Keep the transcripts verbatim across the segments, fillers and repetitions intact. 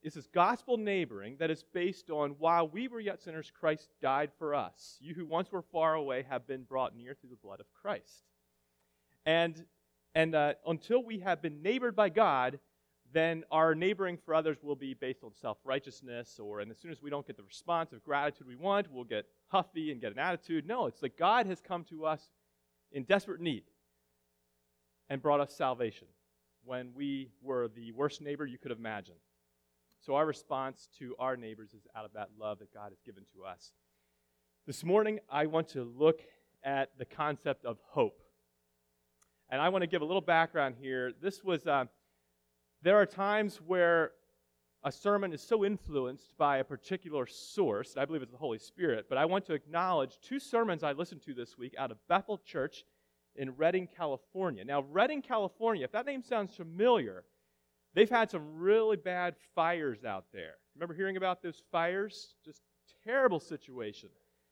is this gospel neighboring that is based on, while we were yet sinners, Christ died for us. You who once were far away have been brought near through the blood of Christ. And, and uh, until we have been neighbored by God, then our neighboring for others will be based on self-righteousness, or, and as soon as we don't get the response of gratitude we want, we'll get huffy and get an attitude. No, it's like God has come to us in desperate need and brought us salvation when we were the worst neighbor you could imagine. So our response to our neighbors is out of that love that God has given to us. This morning, I want to look at the concept of hope. And I want to give a little background here. This was... Uh, There are times where a sermon is so influenced by a particular source, and I believe it's the Holy Spirit, but I want to acknowledge two sermons I listened to this week out of Bethel Church in Redding, California. Now, Redding, California, if that name sounds familiar, they've had some really bad fires out there. Remember hearing about those fires? Just terrible situation.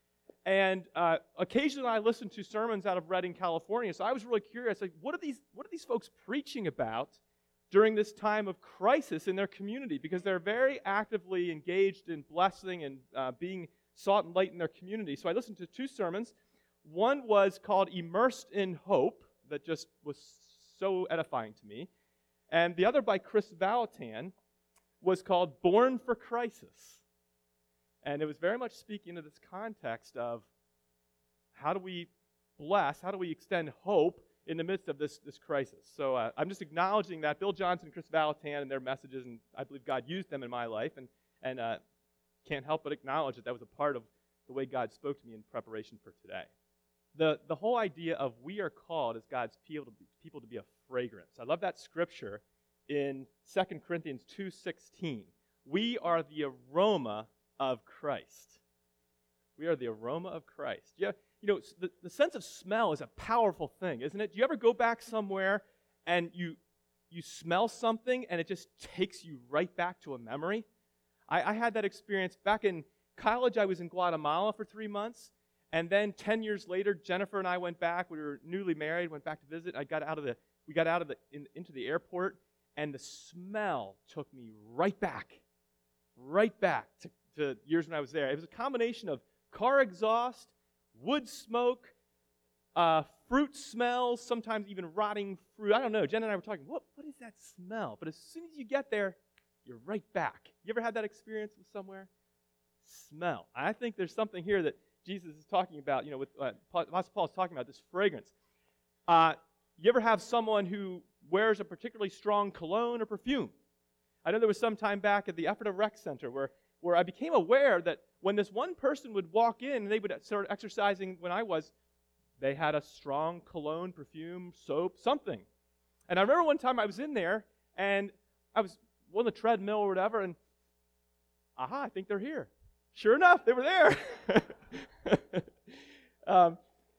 And uh, occasionally I listen to sermons out of Redding, California, so I was really curious, like, what are these, what are these folks preaching about during this time of crisis in their community, because they're very actively engaged in blessing and uh, being salt and light in their community. So I listened to two sermons. One was called Immersed in Hope, that just was so edifying to me. And the other by Chris Vallotton was called Born for Crisis. And it was very much speaking to this context of how do we bless, how do we extend hope in the midst of this, this crisis. So uh, I'm just acknowledging that Bill Johnson and Chris Vallotton and their messages, and I believe God used them in my life, and, and uh, can't help but acknowledge that that was a part of the way God spoke to me in preparation for today. The, the whole idea of we are called as God's people to be, people to be a fragrance. I love that scripture in Second Corinthians two sixteen. We are the aroma of Christ. We are the aroma of Christ. Yeah. You know, the, the sense of smell is a powerful thing, isn't it? Do you ever go back somewhere and you you smell something and it just takes you right back to a memory? I, I had that experience back in college. I was in Guatemala for three months, and then ten years later, Jennifer and I went back. We were newly married, went back to visit. I got out of the we got out of the in, into the airport, and the smell took me right back, right back to, to years when I was there. It was a combination of car exhaust, wood smoke, uh, fruit smells, sometimes even rotting fruit. I don't know. Jen and I were talking, what, what is that smell? But as soon as you get there, you're right back. You ever had that experience with somewhere? Smell. I think there's something here that Jesus is talking about, you know, with uh, Apostle Paul is talking about, this fragrance. Uh, you ever have someone who wears a particularly strong cologne or perfume? I know there was some time back at the Ephrata Rec Center where where I became aware that when this one person would walk in and they would start exercising when I was, they had a strong cologne, perfume, soap, something. And I remember one time I was in there and I was on the treadmill or whatever, and aha, I think they're here. Sure enough, they were there. um,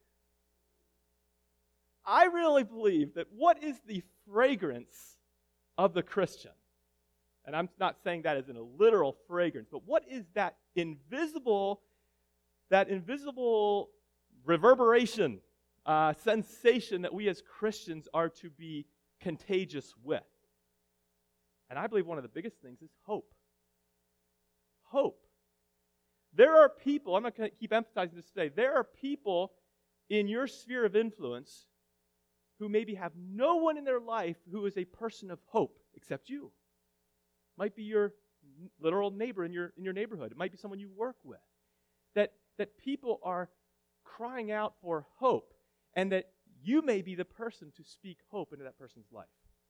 I really believe that what is the fragrance of the Christian? And I'm not saying that as in a literal fragrance, but what is that invisible, that invisible reverberation, uh, sensation that we as Christians are to be contagious with? And I believe one of the biggest things is hope. Hope. There are people, I'm not going to keep emphasizing this today, there are people in your sphere of influence who maybe have no one in their life who is a person of hope except you. Might be your literal neighbor in your in your neighborhood. It might be someone you work with. That that people are crying out for hope, and that you may be the person to speak hope into that person's life.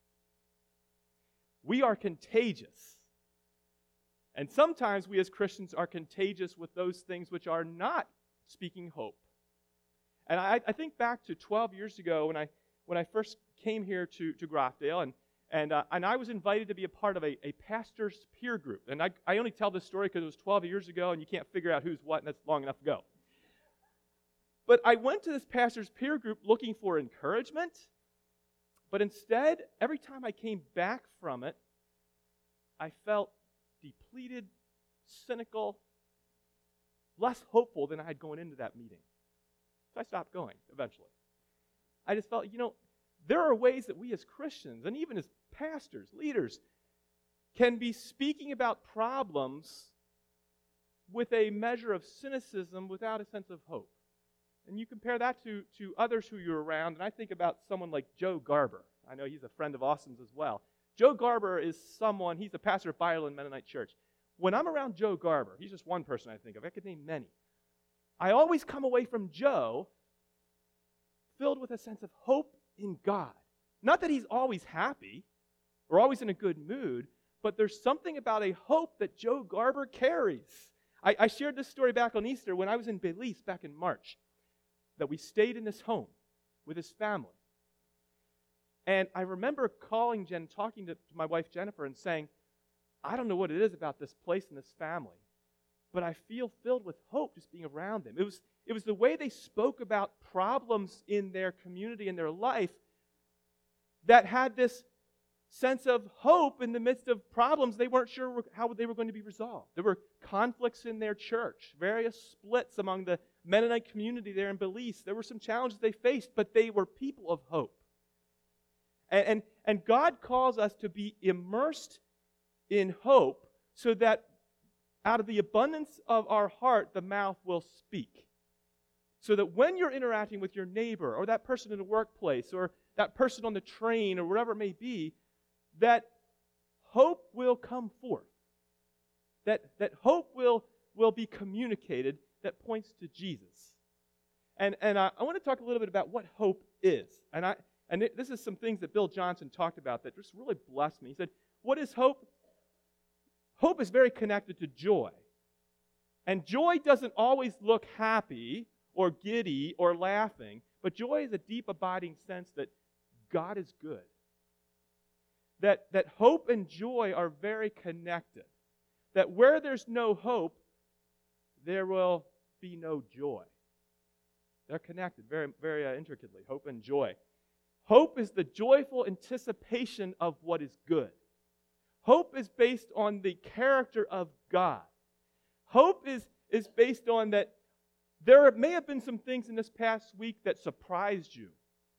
We are contagious. And sometimes we as Christians are contagious with those things which are not speaking hope. And I, I think back to twelve years ago when I when I first came here to, to Grafdale, and And, uh, and I was invited to be a part of a, a pastor's peer group. And I, I only tell this story because it was twelve years ago, and you can't figure out who's what, and that's long enough ago. But I went to this pastor's peer group looking for encouragement, but instead, every time I came back from it, I felt depleted, cynical, less hopeful than I had going into that meeting. So I stopped going eventually. I just felt, you know, there are ways that we as Christians, and even as pastors, leaders, can be speaking about problems with a measure of cynicism without a sense of hope. And you compare that to, to others who you're around, and I think about someone like Joe Garber. I know he's a friend of Austin's as well. Joe Garber is someone, he's the pastor of Byerland Mennonite Church. When I'm around Joe Garber, he's just one person I think of, I could name many. I always come away from Joe filled with a sense of hope in God. Not that he's always happy or always in a good mood, but there's something about a hope that Joe Garber carries. I, I shared this story back on Easter when I was in Belize back in March, that we stayed in this home with his family. And I remember calling Jen, talking to, to my wife Jennifer and saying, I don't know what it is about this place and this family, but I feel filled with hope just being around them. It was, it was the way they spoke about problems in their community and their life that had this sense of hope in the midst of problems they weren't sure how they were going to be resolved. There were conflicts in their church, various splits among the Mennonite community there in Belize. There were some challenges they faced, but they were people of hope. And, and, and God calls us to be immersed in hope so that out of the abundance of our heart, the mouth will speak. So that when you're interacting with your neighbor or that person in the workplace or that person on the train or whatever it may be, that hope will come forth. That, that hope will, will be communicated that points to Jesus. And, and I, I want to talk a little bit about what hope is. And, I, and it, this is some things that Bill Johnson talked about that just really blessed me. He said, what is hope? Hope is very connected to joy. And joy doesn't always look happy or giddy or laughing, but joy is a deep, abiding sense that God is good. That, that hope and joy are very connected. That where there's no hope, there will be no joy. They're connected very, very uh, intricately, hope and joy. Hope is the joyful anticipation of what is good. Hope is based on the character of God. Hope is, is based on that there may have been some things in this past week that surprised you.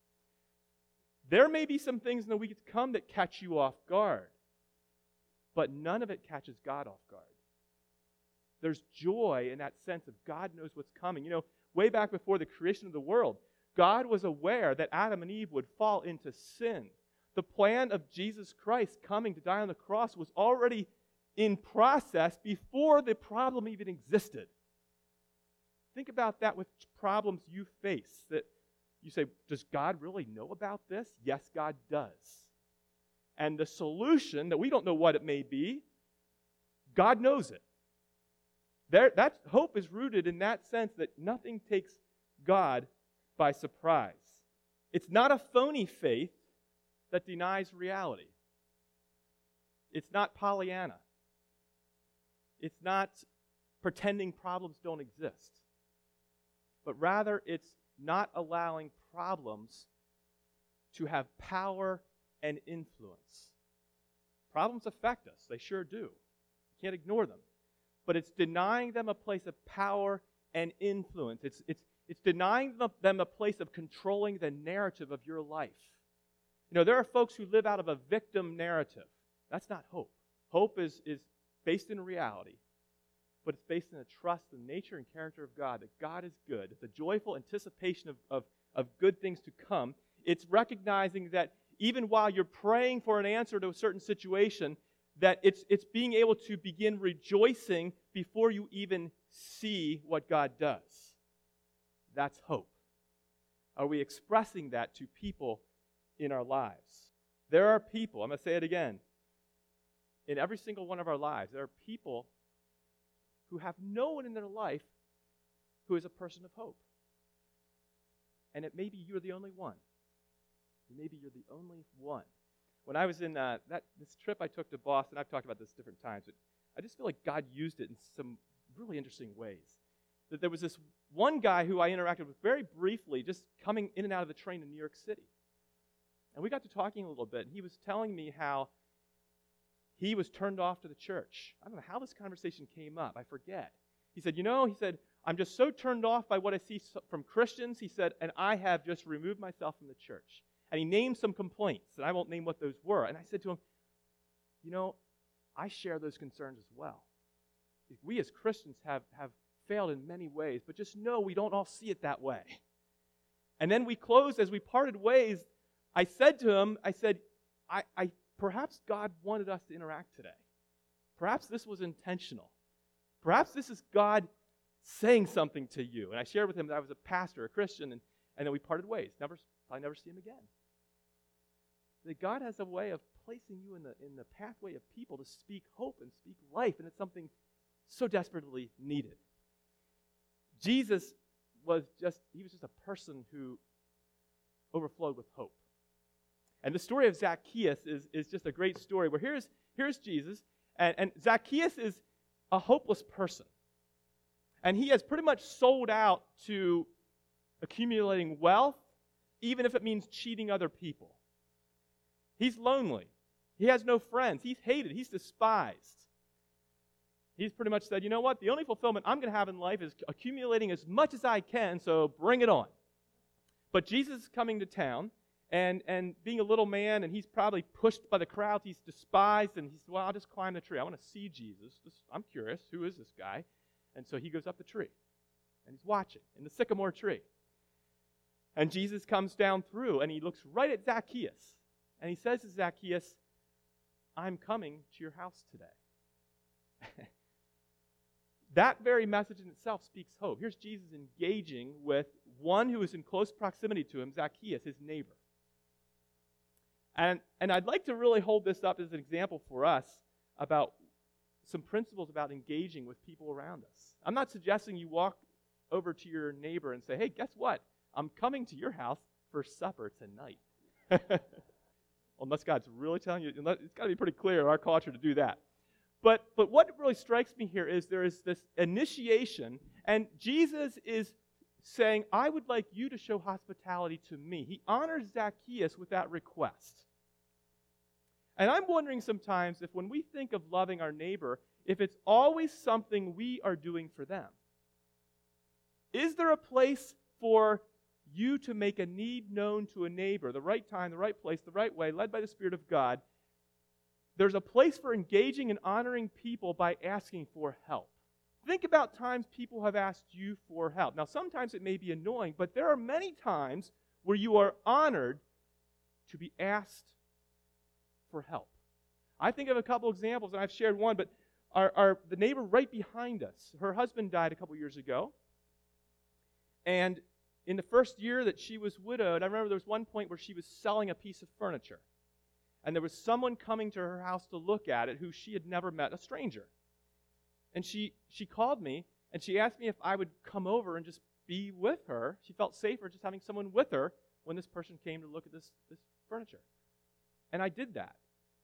There may be some things in the week to come that catch you off guard, but none of it catches God off guard. There's joy in that sense of God knows what's coming. You know, way back before the creation of the world, God was aware that Adam and Eve would fall into sin. The plan of Jesus Christ coming to die on the cross was already in process before the problem even existed. Think about that with problems you face. That you say, does God really know about this? Yes, God does. And the solution, that we don't know what it may be, God knows it. There, that hope is rooted in that sense that nothing takes God by surprise. It's not a phony faith that denies reality. It's not Pollyanna. It's not pretending problems don't exist. But rather, it's not allowing problems to have power and influence. Problems affect us. They sure do. You can't ignore them. But it's denying them a place of power and influence. It's, it's, it's denying them a place of controlling the narrative of your life. You know, there are folks who live out of a victim narrative. That's not hope. Hope is, is based in reality, but it's based in the trust in the nature and character of God, that God is good. It's a joyful anticipation of, of, of good things to come. It's recognizing that even while you're praying for an answer to a certain situation, that it's, it's being able to begin rejoicing before you even see what God does. That's hope. Are we expressing that to people in our lives? There are people, I'm going to say it again, in every single one of our lives, there are people who have no one in their life who is a person of hope. And it may be you're the only one. Maybe you're the only one. When I was in uh, that this trip I took to Boston, I've talked about this different times, but I just feel like God used it in some really interesting ways. That there was this one guy who I interacted with very briefly, just coming in and out of the train in New York City. And we got to talking a little bit, and he was telling me how he was turned off to the church. I don't know how this conversation came up. I forget. He said, you know, he said, I'm just so turned off by what I see from Christians, he said, and I have just removed myself from the church. And he named some complaints, and I won't name what those were. And I said to him, you know, I share those concerns as well. We as Christians have, have failed in many ways, but just know we don't all see it that way. And then we closed, as we parted ways, I said to him, I said, I, I perhaps God wanted us to interact today. Perhaps this was intentional. Perhaps this is God saying something to you. And I shared with him that I was a pastor, a Christian, and, and then we parted ways. Never, I never see him again. That God has a way of placing you in the in the pathway of people to speak hope and speak life, and it's something so desperately needed. Jesus was just, he was just a person who overflowed with hope. And the story of Zacchaeus is, is just a great story where here's, here's Jesus, and, and Zacchaeus is a hopeless person. And he has pretty much sold out to accumulating wealth, even if it means cheating other people. He's lonely. He has no friends. He's hated. He's despised. He's pretty much said, you know what? The only fulfillment I'm going to have in life is accumulating as much as I can, so bring it on. But Jesus is coming to town, and, and being a little man, and he's probably pushed by the crowds. He's despised, and he said, well, I'll just climb the tree. I want to see Jesus. Just, I'm curious. Who is this guy? And so he goes up the tree, and he's watching in the sycamore tree. And Jesus comes down through, and he looks right at Zacchaeus, and he says to Zacchaeus, I'm coming to your house today. That very message in itself speaks hope. Here's Jesus engaging with one who is in close proximity to him, Zacchaeus, his neighbor. And, and I'd like to really hold this up as an example for us about some principles about engaging with people around us. I'm not suggesting you walk over to your neighbor and say, hey, guess what? I'm coming to your house for supper tonight. Unless God's really telling you, it's got to be pretty clear in our culture to do that. But but what really strikes me here is there is this initiation, and Jesus is saying, I would like you to show hospitality to me. He honors Zacchaeus with that request. And I'm wondering sometimes if when we think of loving our neighbor, if it's always something we are doing for them. Is there a place for you to make a need known to a neighbor, the right time, the right place, the right way, led by the Spirit of God? There's a place for engaging and honoring people by asking for help. Think about times people have asked you for help. Now, sometimes it may be annoying, but there are many times where you are honored to be asked for help. I think of a couple examples, and I've shared one, but our, our the neighbor right behind us, her husband died a couple years ago, and in the first year that she was widowed, I remember there was one point where she was selling a piece of furniture. And there was someone coming to her house to look at it who she had never met, a stranger. And she she called me, and she asked me if I would come over and just be with her. She felt safer just having someone with her when this person came to look at this, this furniture. And I did that.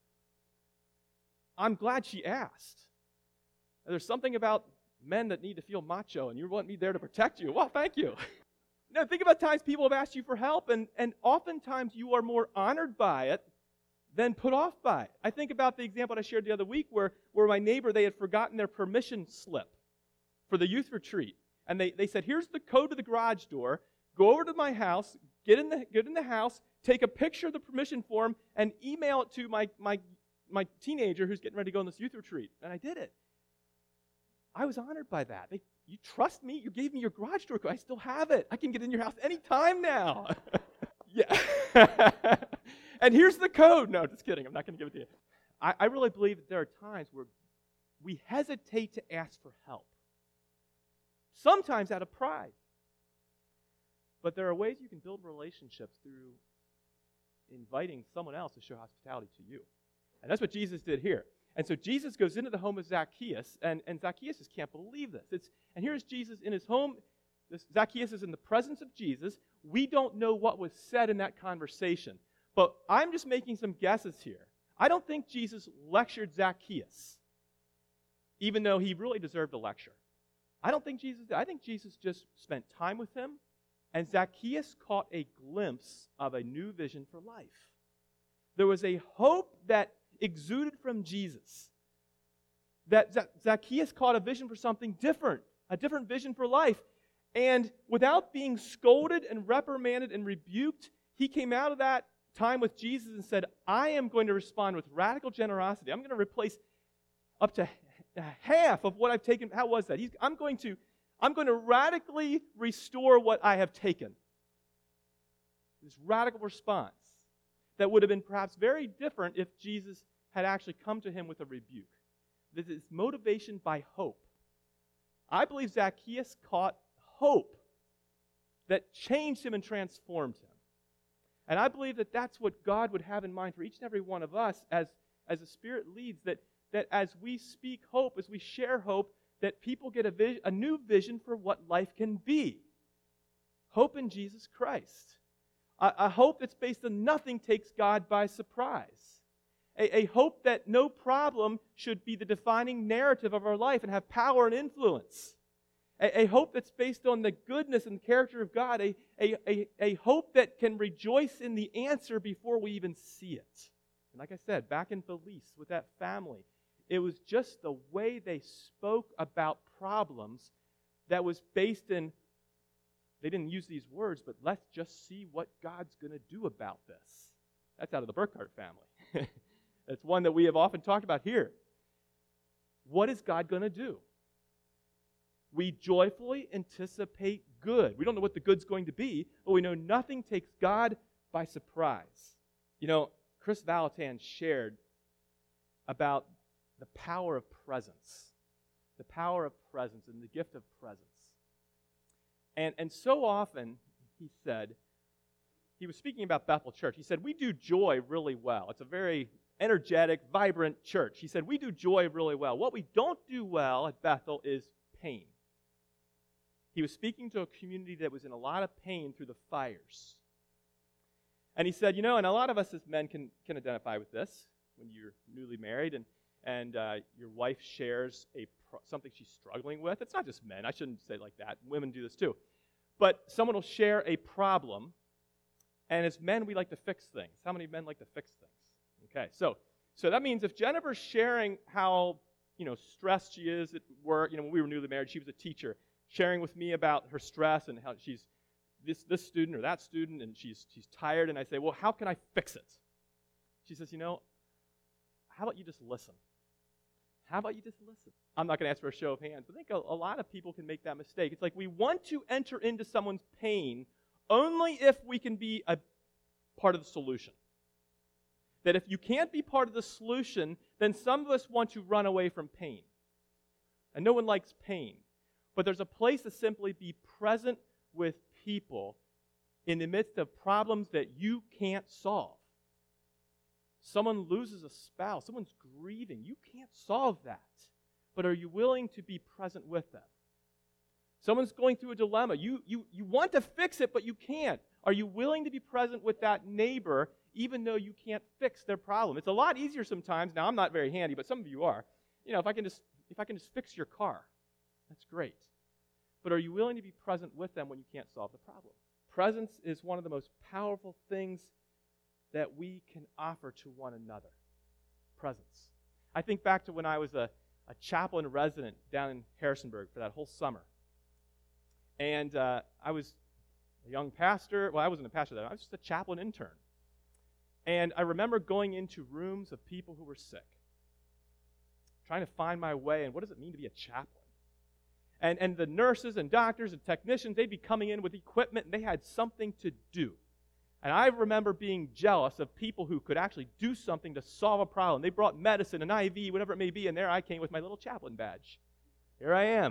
I'm glad she asked. There's something about men that need to feel macho, and you want me there to protect you. Well, thank you. Now, think about times people have asked you for help, and, and oftentimes you are more honored by it than put off by it. I think about the example I shared the other week where, where my neighbor, they had forgotten their permission slip for the youth retreat. And they, they said, here's the code to the garage door. Go over to my house, get in the get in the house, take a picture of the permission form, and email it to my, my, my teenager who's getting ready to go on this youth retreat. And I did it. I was honored by that. They, you trust me? You gave me your garage door code. I still have it. I can get in your house anytime now. Yeah. And here's the code. No, just kidding. I'm not going to give it to you. I, I really believe that there are times where we hesitate to ask for help. Sometimes out of pride. But there are ways you can build relationships through inviting someone else to show hospitality to you. And that's what Jesus did here. And so Jesus goes into the home of Zacchaeus, and, and Zacchaeus just can't believe this. It's, and here's Jesus in his home. This, Zacchaeus is in the presence of Jesus. We don't know what was said in that conversation. But I'm just making some guesses here. I don't think Jesus lectured Zacchaeus, even though he really deserved a lecture. I don't think Jesus did. I think Jesus just spent time with him, and Zacchaeus caught a glimpse of a new vision for life. There was a hope that exuded from Jesus, that Zacchaeus caught a vision for something different, a different vision for life. And without being scolded and reprimanded and rebuked, he came out of that time with Jesus and said, I am going to respond with radical generosity. I'm going to replace up to half of what I've taken. How was that? He's, I'm going to, I'm going to radically restore what I have taken. This radical response that would have been perhaps very different if Jesus had actually come to him with a rebuke. This is motivation by hope. I believe Zacchaeus caught hope that changed him and transformed him. And I believe that that's what God would have in mind for each and every one of us as, as the Spirit leads, that, that as we speak hope, as we share hope, that people get a, vis- a new vision for what life can be. Hope in Jesus Christ. A, a hope that's based on nothing takes God by surprise. A, a hope that no problem should be the defining narrative of our life and have power and influence. A, a hope that's based on the goodness and character of God. A, a, a, a hope that can rejoice in the answer before we even see it. And like I said, back in Belize with that family, it was just the way they spoke about problems that was based in, they didn't use these words, but let's just see what God's going to do about this. That's out of the Burkhardt family. It's one that we have often talked about here. What is God going to do? We joyfully anticipate good. We don't know what the good's going to be, but we know nothing takes God by surprise. You know, Chris Valentin shared about the power of presence. The power of presence and the gift of presence. And, and so often, he said, he was speaking about Bethel Church. He said, we do joy really well. It's a very energetic, vibrant church. He said, we do joy really well. What we don't do well at Bethel is pain. He was speaking to a community that was in a lot of pain through the fires. And he said, you know, and a lot of us as men can, can identify with this when you're newly married and, and uh, your wife shares a pro- something she's struggling with. It's not just men. I shouldn't say it like that. Women do this too. But someone will share a problem, and as men, we like to fix things. How many men like to fix things? Okay, so so that means if Jennifer's sharing how, you know, stressed she is at work, you know, when we were newly married, she was a teacher, sharing with me about her stress and how she's this this student or that student, and she's she's tired, and I say, well, how can I fix it? She says, you know, how about you just listen? How about you just listen? I'm not going to ask for a show of hands, but I think a, a lot of people can make that mistake. It's like we want to enter into someone's pain only if we can be a part of the solution. That if you can't be part of the solution, then some of us want to run away from pain. And no one likes pain. But there's a place to simply be present with people in the midst of problems that you can't solve. Someone loses a spouse. Someone's grieving. You can't solve that. But are you willing to be present with them? Someone's going through a dilemma. You, you, you want to fix it, but you can't. Are you willing to be present with that neighbor even though you can't fix their problem? It's a lot easier sometimes. Now, I'm not very handy, but some of you are. You know, if I can just if I can just fix your car, that's great. But are you willing to be present with them when you can't solve the problem? Presence is one of the most powerful things that we can offer to one another. Presence. I think back to when I was a, a chaplain resident down in Harrisonburg for that whole summer. And uh, I was a young pastor. Well, I wasn't a pastor then. I was just a chaplain intern. And I remember going into rooms of people who were sick, trying to find my way, and what does it mean to be a chaplain? And, and the nurses and doctors and technicians, they'd be coming in with equipment, and they had something to do. And I remember being jealous of people who could actually do something to solve a problem. They brought medicine, an I V, whatever it may be, and there I came with my little chaplain badge. Here I am.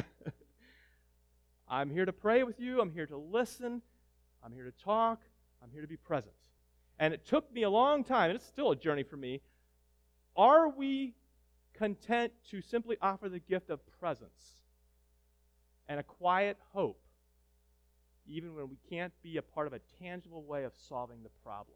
I'm here to pray with you. I'm here to listen. I'm here to talk. I'm here to be present. And it took me a long time, and it's still a journey for me. Are we content to simply offer the gift of presence and a quiet hope, even when we can't be a part of a tangible way of solving the problem?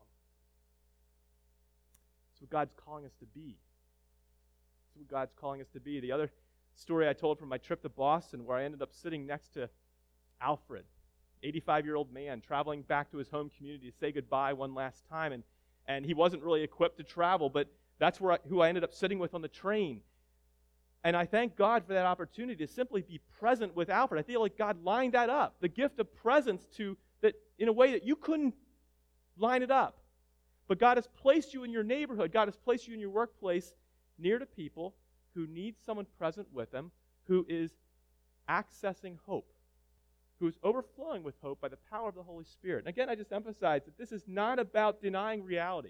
That's what God's calling us to be. That's what God's calling us to be. The other story I told from my trip to Boston, where I ended up sitting next to Alfred, eighty-five-year-old man, traveling back to his home community to say goodbye one last time, and, and he wasn't really equipped to travel, but that's where I, who I ended up sitting with on the train. And I thank God for that opportunity to simply be present with Alfred. I feel like God lined that up, the gift of presence to that in a way that you couldn't line it up. But God has placed you in your neighborhood. God has placed you in your workplace near to people who needs someone present with them who is accessing hope, who is overflowing with hope by the power of the Holy Spirit. And again, I just emphasize that this is not about denying reality,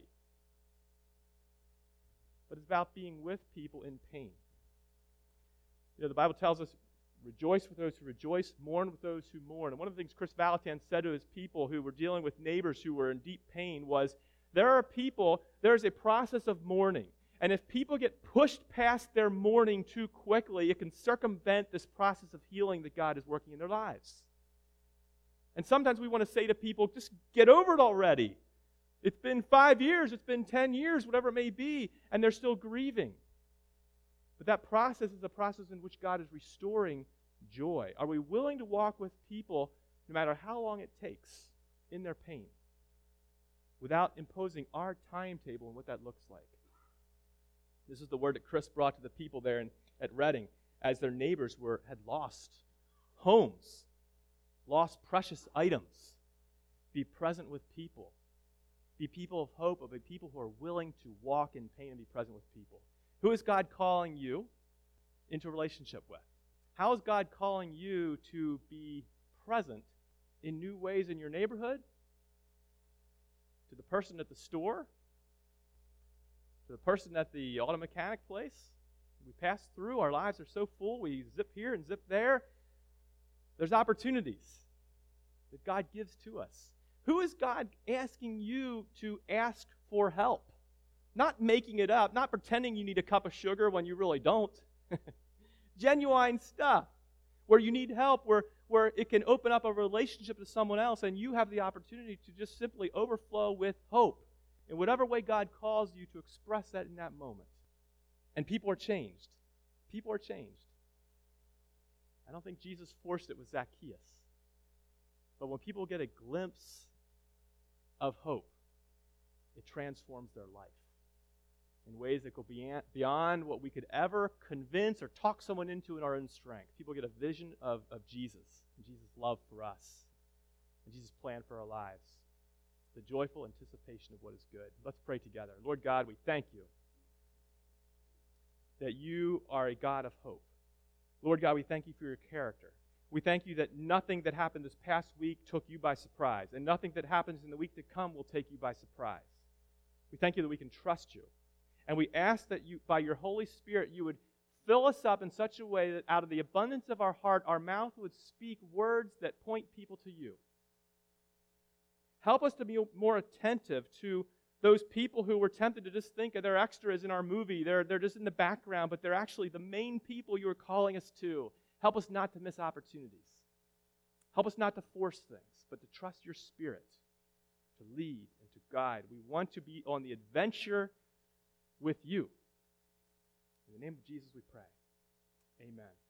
but it's about being with people in pain. You know, the Bible tells us, rejoice with those who rejoice, mourn with those who mourn. And one of the things Chris Valentine said to his people who were dealing with neighbors who were in deep pain was, there are people, there's a process of mourning. And if people get pushed past their mourning too quickly, it can circumvent this process of healing that God is working in their lives. And sometimes we want to say to people, just get over it already. It's been five years, it's been ten years, whatever it may be, and they're still grieving. But that process is a process in which God is restoring joy. Are we willing to walk with people, no matter how long it takes, in their pain, without imposing our timetable and what that looks like? This is the word that Chris brought to the people there in, at Reading, as their neighbors were had lost homes, lost precious items. Be present with people. Be people of hope, but be people who are willing to walk in pain and be present with people. Who is God calling you into a relationship with? How is God calling you to be present in new ways in your neighborhood? To the person at the store? To the person at the auto mechanic place? We pass through, our lives are so full, we zip here and zip there. There's opportunities that God gives to us. Who is God asking you to ask for help? Not making it up, not pretending you need a cup of sugar when you really don't. Genuine stuff where you need help, where, where it can open up a relationship to someone else, and you have the opportunity to just simply overflow with hope in whatever way God calls you to express that in that moment. And people are changed. People are changed. I don't think Jesus forced it with Zacchaeus. But when people get a glimpse of hope, it transforms their life in ways that go beyond what we could ever convince or talk someone into in our own strength. People get a vision of, of Jesus, and Jesus' love for us, and Jesus' plan for our lives, the joyful anticipation of what is good. Let's pray together. Lord God, we thank you that you are a God of hope. Lord God, we thank you for your character. We thank you that nothing that happened this past week took you by surprise, and nothing that happens in the week to come will take you by surprise. We thank you that we can trust you. And we ask that you, by your Holy Spirit, you would fill us up in such a way that out of the abundance of our heart, our mouth would speak words that point people to you. Help us to be more attentive to those people who were tempted to just think they're extras in our movie. They're, they're just in the background, but they're actually the main people you are calling us to. Help us not to miss opportunities. Help us not to force things, but to trust your Spirit to lead and to guide. We want to be on the adventure with you. In the name of Jesus we pray. Amen.